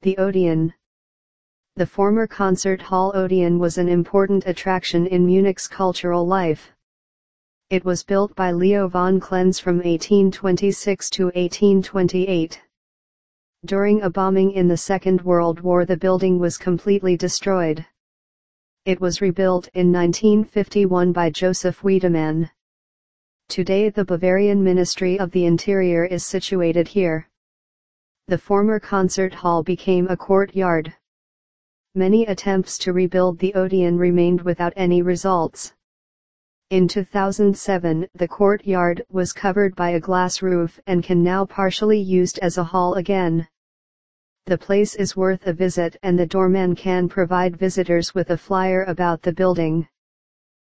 The Odeon. The former concert hall Odeon was an important attraction in Munich's cultural life. It was built by Leo von Klenz from 1826 to 1828. During a bombing in the Second World War, the building was completely destroyed. It was rebuilt in 1951 by Joseph Wiedemann. Today the Bavarian Ministry of the Interior is situated here. The former concert hall became a courtyard. Many attempts to rebuild the Odeon remained without any results. In 2007, the courtyard was covered by a glass roof and can now partially used as a hall again. The place is worth a visit, and the doorman can provide visitors with a flyer about the building.